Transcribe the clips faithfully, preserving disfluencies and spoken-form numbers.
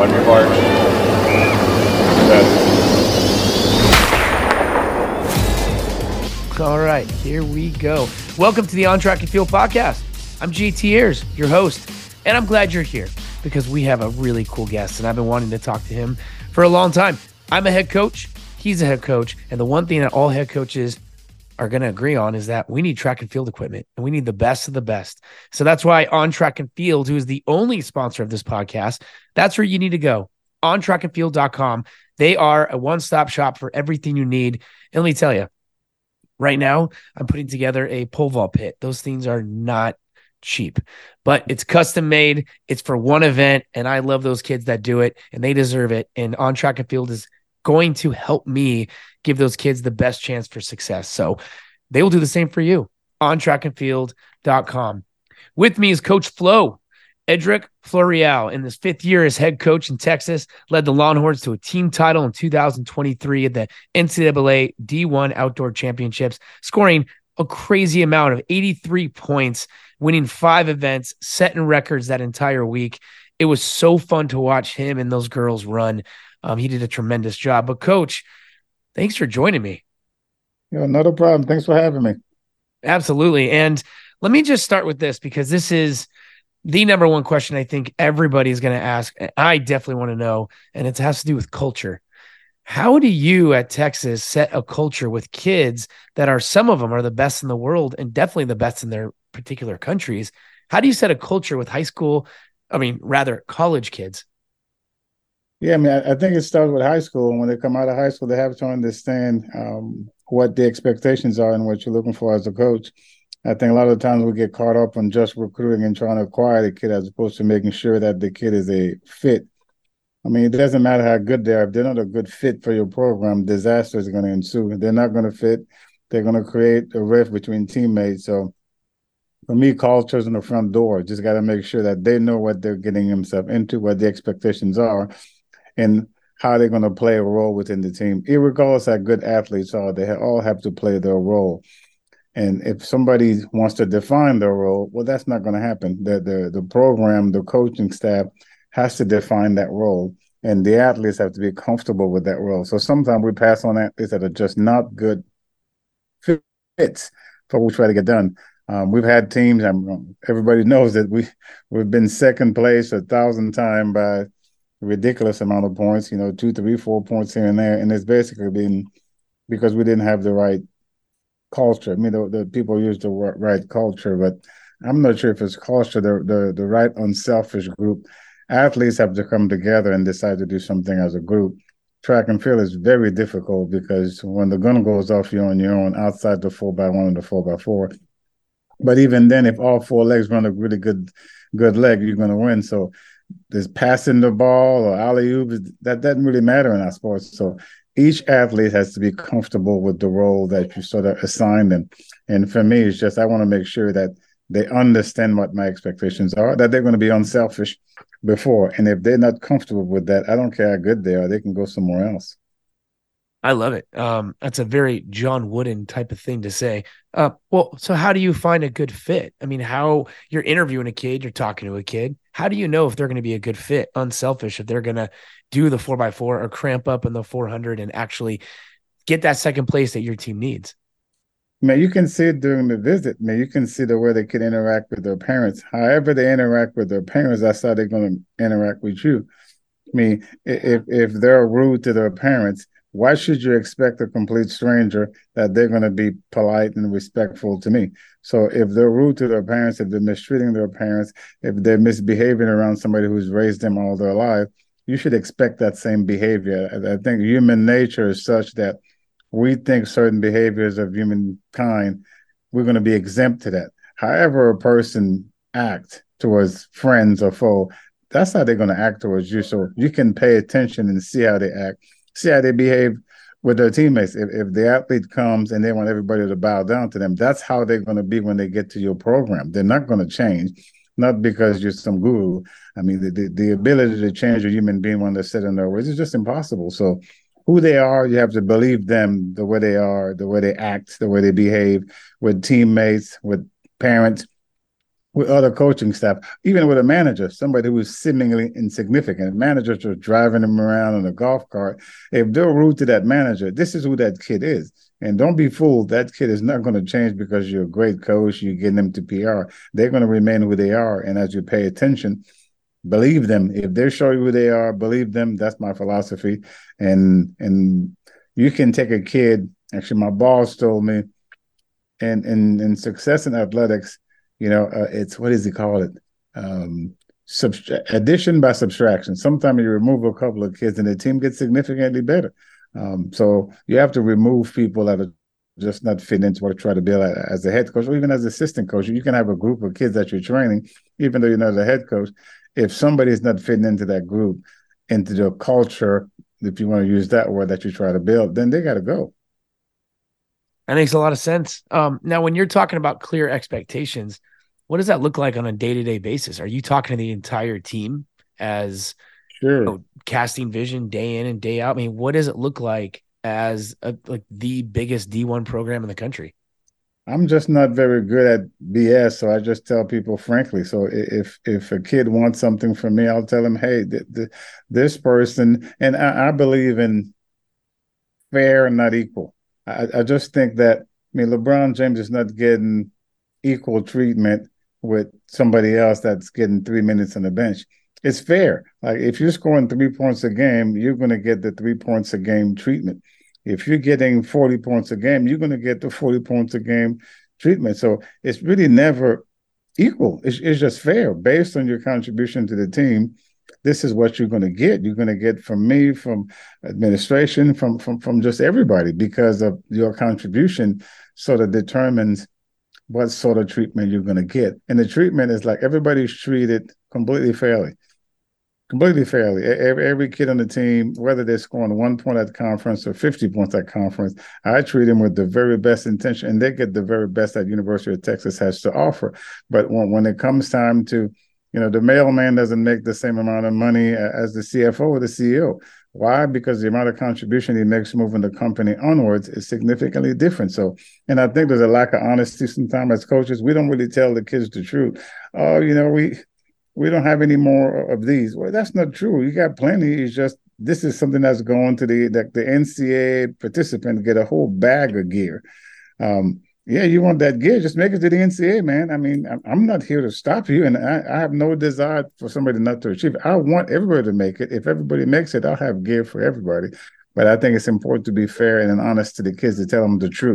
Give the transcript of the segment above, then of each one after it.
on your mark. Set. All right, here we go. Welcome to the On Track and Field podcast. I'm J T Ayers, your host, and I'm glad you're here because we have a really cool guest, and I've been wanting to talk to him for a long time. I'm a head coach. He's a head coach, and the one thing that all head coaches are going to agree on is that we need track and field equipment, and we need the best of the best. So that's why On Track and Field, who is the only sponsor of this podcast, that's where you need to go, on track and field dot com. They are a one-stop shop for everything you need. And let me tell you, right now, I'm putting together a pole vault pit. Those things are not cheap, but it's custom made. It's for one event, and I love those kids that do it, and they deserve it. And On Track and Field is going to help me give those kids the best chance for success. So they will do the same for you, on track and field dot com. With me is Coach Flo, Edric Floreal. In his fifth year as head coach in Texas, led the Longhorns to a team title in two thousand twenty-three at the N C double A D one Outdoor Championships, scoring a crazy amount of eighty-three points, winning five events, setting records that entire week. It was so fun to watch him and those girls run. Um, he did a tremendous job. But, Coach, thanks for joining me. Yeah, not a problem. Thanks for having me. Absolutely. And let me just start with this, because this is the number one question I think everybody's going to ask. I definitely want to know, and it has to do with culture. How do you at Texas set a culture with kids that are, some of them are the best in the world and definitely the best in their particular countries? How do you set a culture with high school, I mean, rather college kids? Yeah, I mean, I, I think it starts with high school. And when they come out of high school, they have to understand um, what the expectations are and what you're looking for as a coach. I think a lot of times we get caught up on just recruiting and trying to acquire the kid as opposed to making sure that the kid is a fit. I mean, it doesn't matter how good they are. If they're not a good fit for your program, disaster is going to ensue. They're not going to fit. They're going to create a rift between teammates. So for me, culture's in the front door. Just got to make sure that they know what they're getting themselves into, what the expectations are, and how they're going to play a role within the team. Irregardless how good athletes are, they all have to play their role. And if somebody wants to define their role, well, that's not going to happen. The, the, the program, the coaching staff has to define that role, and the athletes have to be comfortable with that role. So sometimes we pass on athletes that are just not good fits for what we try to get done. Um, we've had teams, um, everybody knows that we, we've been second place a thousand times by ridiculous amount of points, you know, two, three, four points here and there. And it's basically been because we didn't have the right culture. I mean, the, the people use the right culture, but I'm not sure if it's culture, the, the, the right unselfish group. Athletes have to come together and decide to do something as a group. Track and field is very difficult because when the gun goes off, you're on your own outside the four by one and the four by four. But even then, if all four legs run a really good, good leg, you're going to win. So there's passing the ball or alley-oop, that doesn't really matter in our sports. So each athlete has to be comfortable with the role that you sort of assign them. And for me, it's just I want to make sure that they understand what my expectations are, that they're going to be unselfish before. And if they're not comfortable with that, I don't care how good they are, they can go somewhere else. I love it. Um, that's a very John Wooden type of thing to say. Uh, well, so how do you find a good fit? I mean, how you're interviewing a kid, you're talking to a kid. How do you know if they're going to be a good fit, unselfish, if they're going to do the four by four or cramp up in the four hundred and actually get that second place that your team needs? Man, you can see it during the visit. Man, you can see the way they can interact with their parents. However they interact with their parents, that's how they're going to interact with you. I mean, if if they're rude to their parents, why should you expect a complete stranger that they're going to be polite and respectful to me? So if they're rude to their parents, if they're mistreating their parents, if they're misbehaving around somebody who's raised them all their life, you should expect that same behavior. I think human nature is such that we think certain behaviors of humankind, we're going to be exempt to that. However a person acts towards friends or foe, that's how they're going to act towards you. So you can pay attention and see how they act, see how they behave with their teammates. If, if the athlete comes and they want everybody to bow down to them, that's how they're going to be when they get to your program. They're not going to change, not because you're some guru. I mean, the, the, the ability to change a human being when they're set in their ways is just impossible. So who they are, you have to believe them the way they are, the way they act, the way they behave with teammates, with parents. with other coaching staff, even with a manager, somebody who is seemingly insignificant. Managers just driving them around in a golf cart. If they're rude to that manager, this is who that kid is. And don't be fooled. That kid is not going to change because you're a great coach, you're getting them to P R. They're going to remain who they are. And as you pay attention, believe them. If they show you who they are, believe them. That's my philosophy. And and you can take a kid. Actually, my boss told me, and in, in success in athletics, you know, uh, it's, what does he call it? Um, subtra- addition by subtraction. Sometimes you remove a couple of kids and the team gets significantly better. Um, so you have to remove people that are just not fitting into what you try to build as a head coach, or even as assistant coach. You can have a group of kids that you're training, even though you're not the head coach. If somebody is not fitting into that group, into the culture, if you want to use that word, that you try to build, then they got to go. That makes a lot of sense. Um, now, when you're talking about clear expectations, what does that look like on a day-to-day basis? Are you talking to the entire team as sure. you know, casting vision day in and day out? I mean, what does it look like as a, like the biggest D one program in the country? I'm just not very good at B S, so I just tell people frankly. So if if a kid wants something from me, I'll tell him, hey, th- th- this person, and I, I believe in fair and not equal. I, I just think that, I mean, LeBron James is not getting equal treatment with somebody else that's getting three minutes on the bench. It's fair. Like, if you're scoring three points a game, you're going to get the three points a game treatment. If you're getting forty points a game, you're going to get the forty points a game treatment. So it's really never equal. It's, it's just fair based on your contribution to the team. This is what you're going to get. You're going to get from me, from administration, from from from just everybody, because of your contribution sort of determines what sort of treatment you're going to get. And the treatment is like everybody's treated completely fairly. Completely fairly. Every, every kid on the team, whether they're scoring one point at conference or fifty points at conference, I treat them with the very best intention, and they get the very best that University of Texas has to offer. But when, when it comes time to, you know, the mailman doesn't make the same amount of money as the C F O or the C E O. Why? Because the amount of contribution he makes moving the company onwards is significantly different. So, and I think there's a lack of honesty sometimes as coaches. We don't really tell the kids the truth. Oh, you know, we we don't have any more of these. Well, that's not true. You got plenty. It's just, this is something that's going to the the, the N C A A participant get a whole bag of gear. Um, yeah, you want that gear, just make it to the N C A A, man. I mean, I'm not here to stop you, and I, I have no desire for somebody not to achieve it. I want everybody to make it. If everybody makes it, I'll have gear for everybody. But I think it's important to be fair and honest to the kids, to tell them the truth.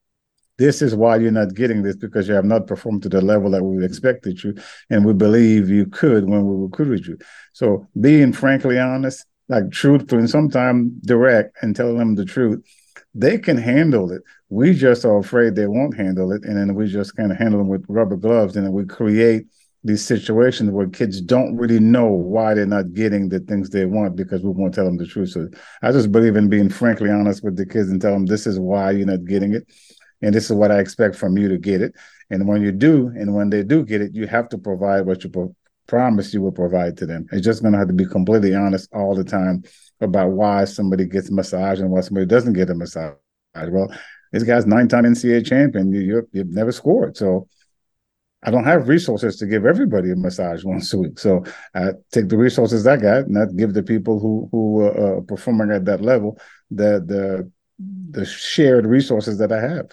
This is why you're not getting this, because you have not performed to the level that we expected you, and we believe you could when we recruited you. So being frankly honest, like truthful, and sometimes direct, and telling them the truth, they can handle it. We just are afraid they won't handle it, and then we just kind of handle them with rubber gloves, and then we create these situations where kids don't really know why they're not getting the things they want because we won't tell them the truth. So I just believe in being frankly honest with the kids and tell them this is why you're not getting it, and this is what I expect from you to get it. And when you do, and when they do get it, you have to provide what you pro- promise you will provide to them. It's just going to have to be completely honest all the time about why somebody gets a massage and why somebody doesn't get a massage. Well, this guy's nine-time N C A A champion. You, you've never scored. So I don't have resources to give everybody a massage once a week. So I take the resources I got and I give the people who who uh, are performing at that level the the the shared resources that I have.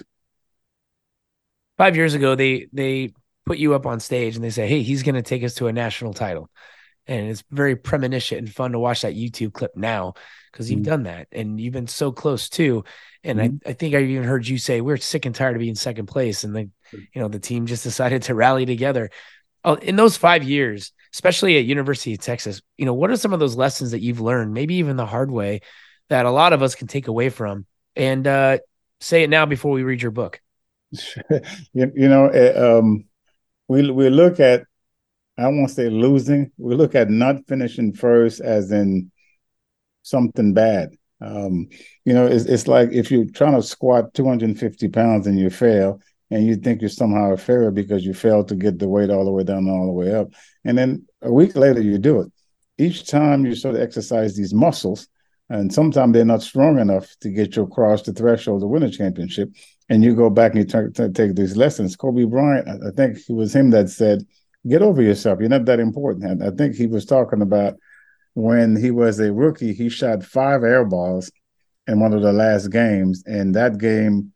Five years ago, they they put you up on stage and they say, hey, he's going to take us to a national title. And it's very premonition and fun to watch that YouTube clip now, because you've mm-hmm. done that and you've been so close too. And mm-hmm. I, I think I even heard you say, we're sick and tired of being second place. And the, you know, the team just decided to rally together. Oh, in those five years, especially at University of Texas, you know, what are some of those lessons that you've learned, maybe even the hard way, that a lot of us can take away from? And uh, say it now before we read your book. you, you know, um, we we look at, I won't say losing, we look at not finishing first as in something bad. Um, you know, it's, it's like if you're trying to squat two hundred fifty pounds and you fail, and you think you're somehow a failure because you failed to get the weight all the way down and all the way up. And then a week later, you do it. Each time you sort of exercise these muscles, And sometimes they're not strong enough to get you across the threshold to win a championship. And you go back and you t- t- take these lessons. Kobe Bryant, I think it was him that said, get over yourself. You're not that important. And I think he was talking about when he was a rookie, he shot five air balls in one of the last games. And that game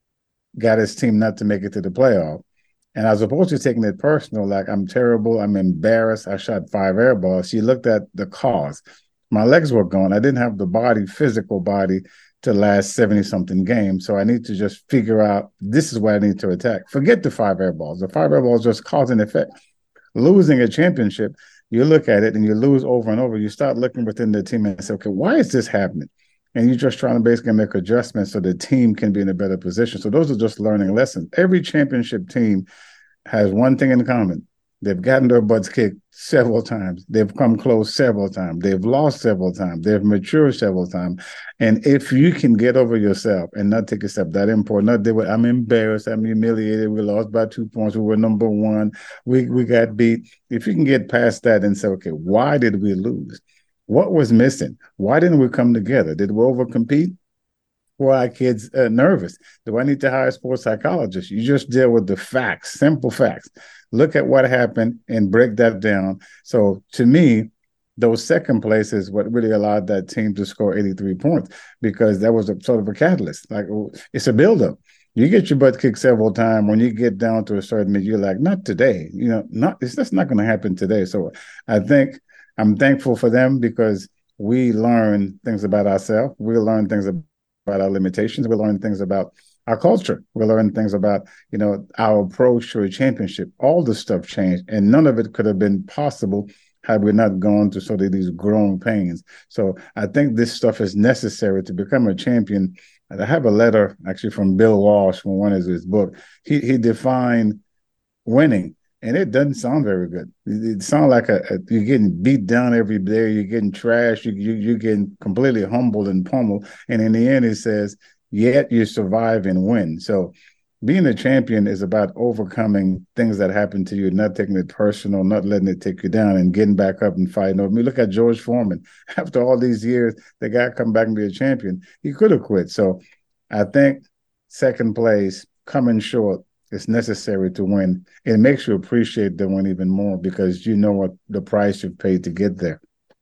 got his team not to make it to the playoff. And as opposed to taking it personal, like I'm terrible, I'm embarrassed, I shot five air balls, she looked at the cause. My legs were gone. I didn't have the body, physical body, to last seventy-something games. So I need to just figure out this is what I need to attack. Forget the five air balls. The five air balls just cause an effect. Losing a championship, you look at it and you lose over and over. You start looking within the team and say, okay, why is this happening? And you're just trying to basically make adjustments so the team can be in a better position. So those are just learning lessons. Every championship team has one thing in common. They've gotten their butts kicked several times. They've come close several times. They've lost several times. They've matured several times. And if you can get over yourself and not take a step that important, not do it, I'm embarrassed, I'm humiliated, we lost by two points, we were number one, we, we got beat. If you can get past that and say, okay, why did we lose? What was missing? Why didn't we come together? Did we overcompete? Were our kids uh, nervous? Do I need to hire a sports psychologist? You just deal with the facts, simple facts. Look at what happened and break that down. So to me, those second place is what really allowed that team to score eighty-three points, because that was a sort of a catalyst. Like, it's a buildup. You get your butt kicked several times. When you get down to a certain minute, you're like, not today. You know, not it's just not going to happen today. So I think I'm thankful for them, because we learn things about ourselves. We learn things about about our limitations. We learn things about our culture. We learn things about, you know, our approach to a championship. All the stuff changed, and none of it could have been possible had we not gone through sort of these growing pains. So I think this stuff is necessary to become a champion. And I have a letter actually from Bill Walsh from one of his books. He he defined winning, and it doesn't sound very good. It, it sounds like a, a, you're getting beat down every day. You're getting trashed. You, you, you're getting completely humbled and pummeled. And in the end, it says, yet you survive and win. So being a champion is about overcoming things that happen to you, not taking it personal, not letting it take you down, and getting back up and fighting over. I mean, look at George Foreman. After all these years, the guy come back and be a champion. He could have quit. So I think second place, coming short, it's necessary to win. It makes you appreciate the win even more, because you know what the price you've paid to get there.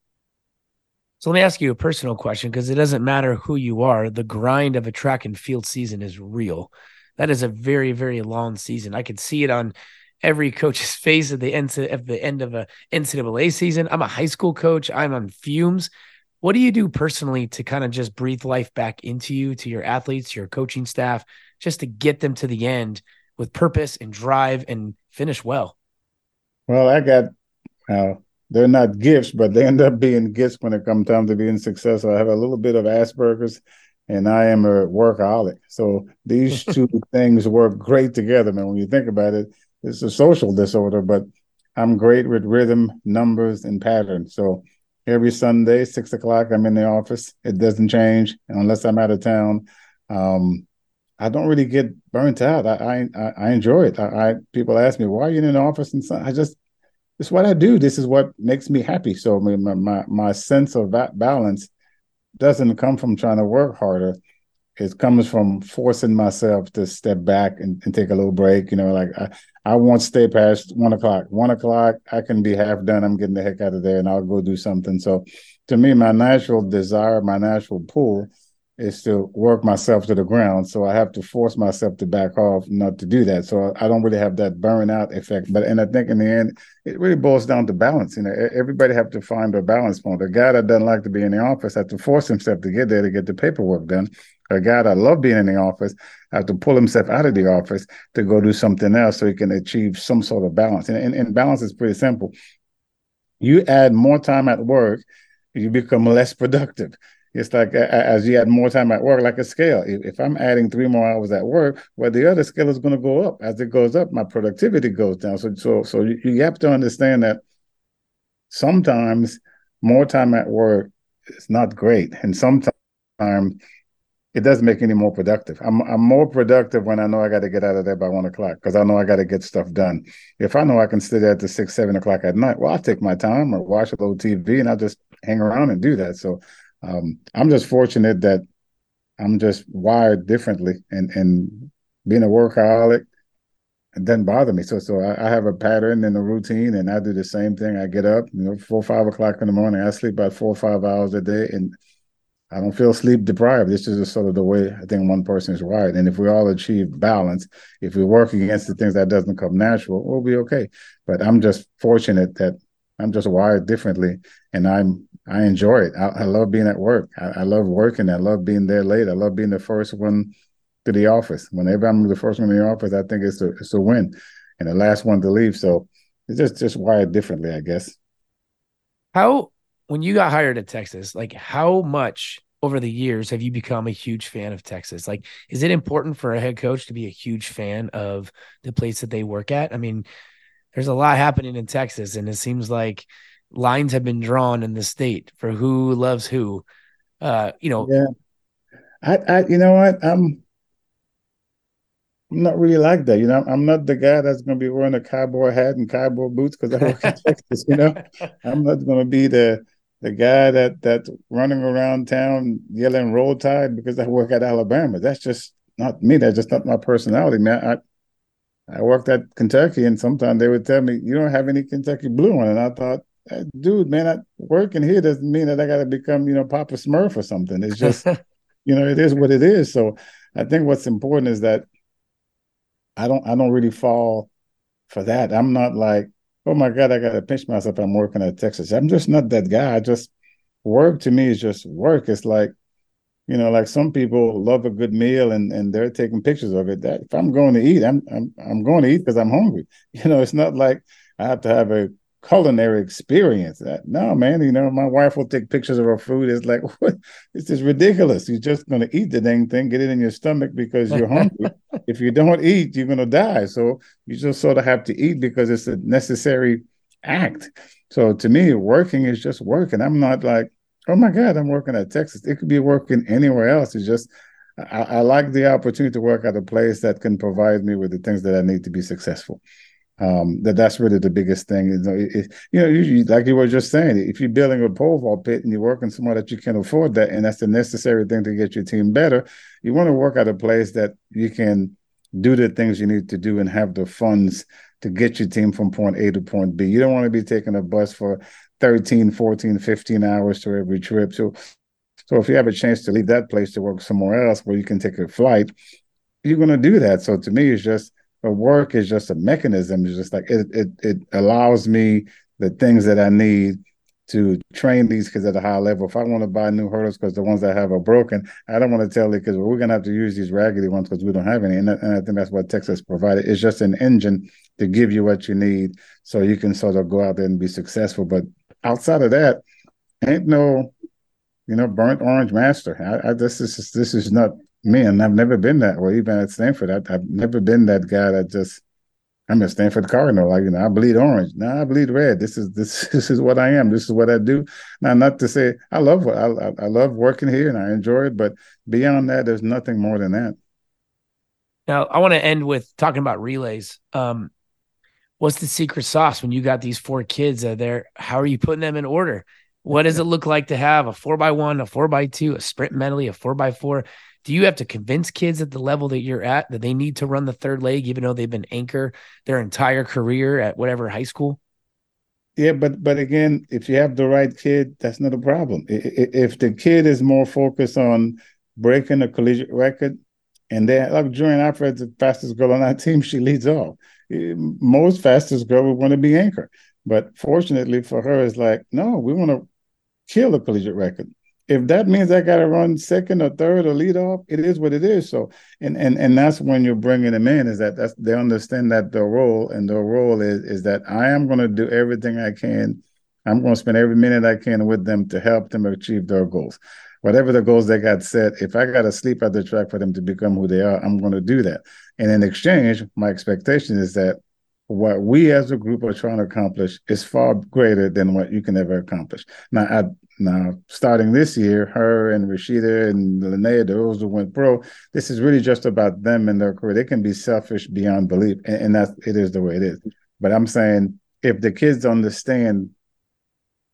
So let me ask you a personal question, because it doesn't matter who you are. The grind of a track and field season is real. That is a very, very long season. I could see it on every coach's face at the end, at the end of a N C double A season. I'm a high school coach. I'm on fumes. What do you do personally to kind of just breathe life back into you, to your athletes, your coaching staff, just to get them to the end with purpose and drive and finish well? Well, I got, uh, they're not gifts, but they end up being gifts when it comes time to being successful. I have a little bit of Asperger's, and I am a workaholic. So these two things work great together, man. When you think about it, it's a social disorder, but I'm great with rhythm, numbers, and patterns. So every Sunday, six o'clock, I'm in the office. It doesn't change unless I'm out of town. Um, I don't really get burnt out. I I, I enjoy it. I, I people ask me, why are you in the office? And so I just, it's what I do. This is what makes me happy. So my my, my sense of that balance doesn't come from trying to work harder. It comes from forcing myself to step back and, and take a little break. You know, like I, I won't stay past one o'clock. One o'clock, I can be half done. I'm getting the heck out of there, and I'll go do something. So to me, my natural desire, my natural pull is to work myself to the ground. So I have to force myself to back off, not to do that. So I don't really have that burnout effect. But and I think in the end, it really boils down to balance. You know, everybody have to find their balance point. A guy that doesn't like to be in the office has to force himself to get there to get the paperwork done. A guy that loves being in the office has to pull himself out of the office to go do something else so he can achieve some sort of balance. And, and, and balance is pretty simple. You add more time at work, you become less productive. It's like as you add more time at work, like a scale. If I'm adding three more hours at work, well, the other scale is going to go up. As it goes up, my productivity goes down. So, so, so you, you have to understand that sometimes more time at work is not great, and sometimes it doesn't make any more productive. I'm I'm more productive when I know I got to get out of there by one o'clock, because I know I got to get stuff done. If I know I can stay there to six, seven o'clock at night, well, I'll take my time or watch a little T V, and I'll just hang around and do that. So. um, I'm just fortunate that I'm just wired differently, and and being a workaholic, it doesn't bother me. So so I, I have a pattern and a routine, and I do the same thing. I get up, you know, four five o'clock in the morning. I sleep about four or five hours a day, and I don't feel sleep deprived. This is just sort of the way I think one person is wired. And if we all achieve balance, if we work against the things that doesn't come natural, we'll be okay. But I'm just fortunate that I'm just wired differently, and I'm I enjoy it. I, I love being at work. I, I love working. I love being there late. I love being the first one to the office. Whenever I'm the first one in the office, I think it's a it's a win, and the last one to leave. So it's just just wired differently, I guess. How, when you got hired at Texas, like how much over the years have you become a huge fan of Texas? Like, is it important for a head coach to be a huge fan of the place that they work at? I mean, there's a lot happening in Texas, and it seems like lines have been drawn in the state for who loves who. Uh, you know, Yeah, I, I, you know what, I'm I'm not really like that. You know, I'm not the guy that's going to be wearing a cowboy hat and cowboy boots because I work in Texas. You know, I'm not going to be the the guy that that's running around town yelling "Roll Tide" because I work at Alabama. That's just not me. That's just not my personality, man. I I worked at Kentucky, and sometimes they would tell me, "You don't have any Kentucky blue on," and I thought, "Eh, dude, man, I, working here doesn't mean that I got to become, you know, Papa Smurf or something. It's just, you know, it is what it is." So I think what's important is that I don't I don't really fall for that. I'm not like, oh my God, I gotta pinch myself. I'm working at Texas. I'm just not that guy. I just work to me is just work. It's like, you know, like some people love a good meal and and they're taking pictures of it. That if I'm going to eat, I'm I'm I'm going to eat because I'm hungry. You know, it's not like I have to have a culinary experience. That no, man. You know, my wife will take pictures of her food. It's like, what? This is ridiculous. You're just going to eat the dang thing, get it in your stomach because you're hungry. If you don't eat, you're going to die. So you just sort of have to eat because it's a necessary act. So to me, working is just working. I'm not like, oh my God, I'm working at Texas. It could be working anywhere else. It's just I, I like the opportunity to work at a place that can provide me with the things that I need to be successful. Um, that that's really the biggest thing. You know, it, you know, you, like you were just saying, if you're building a pole vault pit and you're working somewhere that you can afford that, and that's the necessary thing to get your team better, you want to work at a place that you can do the things you need to do and have the funds to get your team from point A to point B. You don't want to be taking a bus for thirteen, fourteen, fifteen hours to every trip. So, so if you have a chance to leave that place to work somewhere else where you can take a flight, you're going to do that. So to me, it's just a work is just a mechanism. It's just like it, it, it allows me the things that I need to train these kids at a high level. If I want to buy new hurdles because the ones I have are broken, I don't want to tell the kids, well, we're going to have to use these raggedy ones because we don't have any. And, that, and I think that's what Texas provided. It's just an engine to give you what you need so you can sort of go out there and be successful. But outside of that, ain't no, you know, burnt orange master. I, I this is this is not me, and I've never been that way. Even at Stanford, I, I've never been that guy that just I'm a Stanford Cardinal. Like, you know, I bleed orange. Now I bleed red. This is this this is what I am. This is what I do. Now, not to say I love what I I love working here and I enjoy it, but beyond that, there's nothing more than that. now I want to end with talking about relays. Um, what's the secret sauce when you got these four kids out there? How are you putting them in order? What does it look like to have a four by one, a four by two, a sprint medley, a four by four? Do you have to convince kids at the level that you're at that they need to run the third leg, even though they've been anchor their entire career at whatever high school? Yeah, but but again, if you have the right kid, that's not a problem. If the kid is more focused on breaking a collegiate record, and then like Julian Alfred's the fastest girl on our team, she leads off. Most fastest girl would want to be anchor, but fortunately for her, it's like no, we want to kill a collegiate record. If that means I got to run second or third or lead off, it is what it is. So, and and and that's when you're bringing them in, is that that's, they understand that their role, and their role is is that I am going to do everything I can. I'm going to spend every minute I can with them to help them achieve their goals. Whatever the goals they got set, if I got to sleep at the track for them to become who they are, I'm going to do that. And in exchange, my expectation is that what we as a group are trying to accomplish is far greater than what you can ever accomplish. Now, I, now starting this year, her and Rashida and Linnea, those who went pro, this is really just about them and their career. They can be selfish beyond belief, and, and that's it is the way it is. But I'm saying if the kids understand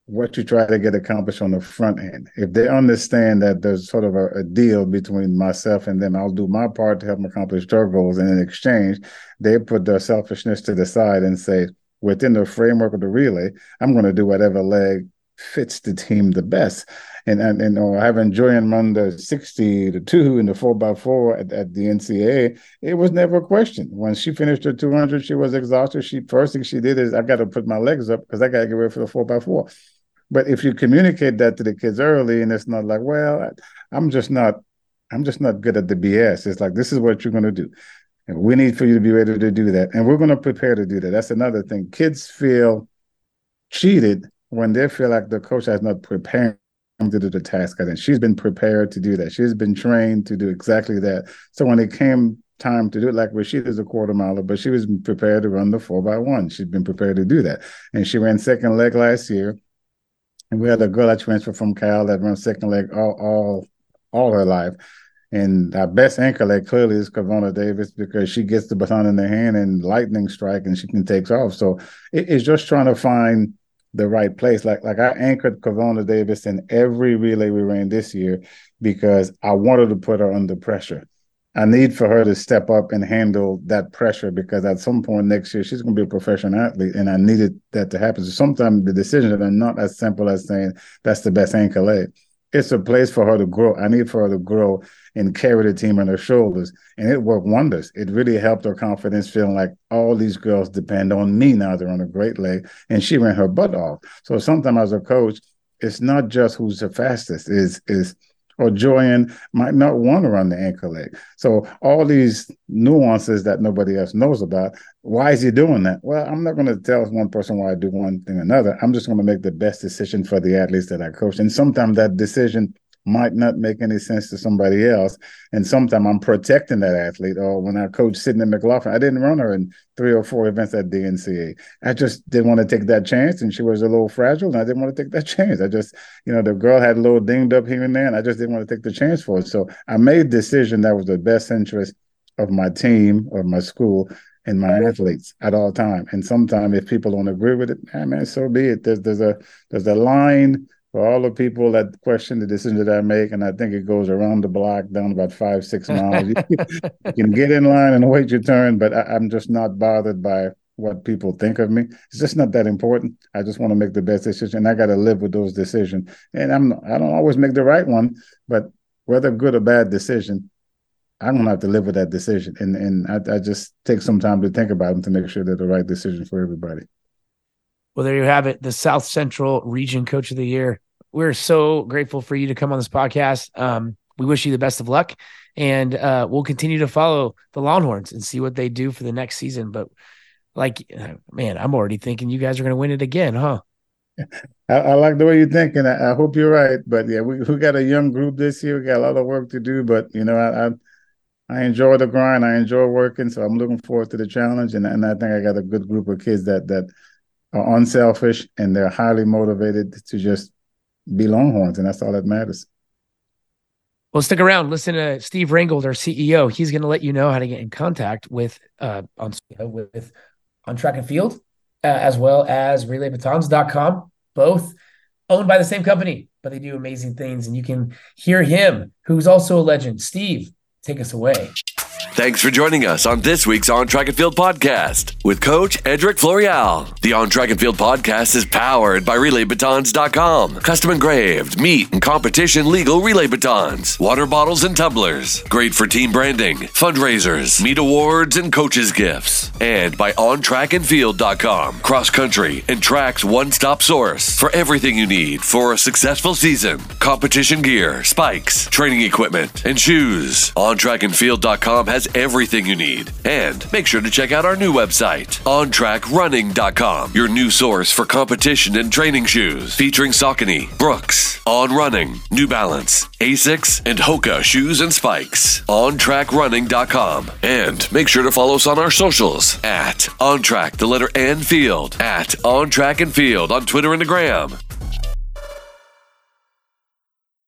what you try to get accomplished on the front end. If they understand that there's sort of a, a deal between myself and them, I'll do my part to help them accomplish their goals. And in exchange, they put their selfishness to the side and say, within the framework of the relay, I'm going to do whatever leg fits the team the best. And and, and uh, having Joanne run the sixty to two in the four by four at, at the N C A A, it was never a question. When she finished her two hundred, she was exhausted. She first thing she did is, I got to put my legs up because I got to get ready for the four by four. But if you communicate that to the kids early, and it's not like, well, I'm just not, I'm just not good at the B S. It's like, this is what you're going to do. And we need for you to be ready to do that. And we're going to prepare to do that. That's another thing. Kids feel cheated when they feel like the coach has not prepared them to do the task. And she's been prepared to do that. She's been trained to do exactly that. So when it came time to do it, like Rashida's a quarter miler, but she was prepared to run the four by one. She'd been prepared to do that. And she ran second leg last year. And we had a girl that transferred from Cal that ran second leg all all all her life. And our best anchor leg clearly is Kavona Davis, because she gets the baton in the hand and lightning strike and she can take off. So it, it's just trying to find the right place. Like like I anchored Kavona Davis in every relay we ran this year because I wanted to put her under pressure. I need for her to step up and handle that pressure, because at some point next year, she's going to be a professional athlete, and I needed that to happen. So sometimes the decisions are not as simple as saying that's the best anchor leg. It's a place for her to grow. I need for her to grow and carry the team on her shoulders, and it worked wonders. It really helped her confidence, feeling like all these girls depend on me now. They're on a great leg, and she ran her butt off. So sometimes as a coach, it's not just who's the fastest, is is or Joanne might not want to run the anchor leg. So all these nuances that nobody else knows about, why is he doing that? Well, I'm not going to tell one person why I do one thing or another. I'm just going to make the best decision for the athletes that I coach. And sometimes that decision might not make any sense to somebody else. And sometimes I'm protecting that athlete. Or when I coached Sydney McLaughlin, I didn't run her in three or four events at the N C A A. I just didn't want to take that chance, and she was a little fragile, and I didn't want to take that chance. I just, you know, the girl had a little dinged up here and there, and I just didn't want to take the chance for it. So I made a decision that was the best interest of my team, of my school, and my athletes at all time. And sometimes if people don't agree with it, eh, man, so be it. There's there's a there's a line for all the people that question the decision that I make, and I think it goes around the block, down about five, six miles. You, you can get in line and wait your turn, but I, I'm just not bothered by what people think of me. It's just not that important. I just want to make the best decision. I got to live with those decisions, and I'm I don't always make the right one, but whether good or bad decision, I'm gonna have to live with that decision, and and I, I just take some time to think about them to make sure they're the right decision for everybody. Well, there you have it. The South Central Region Coach of the Year. We're so grateful for you to come on this podcast. Um, we wish you the best of luck, and uh, we'll continue to follow the Longhorns and see what they do for the next season. But like, man, I'm already thinking you guys are going to win it again, huh? I, I like the way you're thinking. I, I hope you're right. But yeah, we, we got a young group this year. We got a lot of work to do, but you know, I, I I enjoy the grind. I enjoy working, so I'm looking forward to the challenge. And, and I think I got a good group of kids that that are unselfish, and they're highly motivated to just be Longhorns, and that's all that matters. Well, stick around. Listen to Steve Ringgold, our C E O. He's going to let you know how to get in contact with uh, on with on Track and Field, uh, as well as relay batons dot com. Both owned by the same company, but they do amazing things, and you can hear him, who's also a legend. Steve, take us away. Thanks for joining us on this week's On Track and Field podcast with Coach Edric Florial. The On Track and Field podcast is powered by relay batons dot com. Custom engraved, meet, and competition legal relay batons, water bottles, and tumblers. Great for team branding, fundraisers, meet awards, and coaches' gifts. And by On Track and Field dot com. Cross country and track's one-stop source for everything you need for a successful season. Competition gear, spikes, training equipment, and shoes. On Track and Field dot com has everything you need. And make sure to check out our new website, On Track Running dot com, your new source for competition and training shoes, featuring Saucony, Brooks, On Running, New Balance, Asics, and Hoka shoes and spikes. On Track Running dot com. And make sure to follow us on our socials at OnTrack, the letter N Field, at On Track and Field on Twitter and the Gram.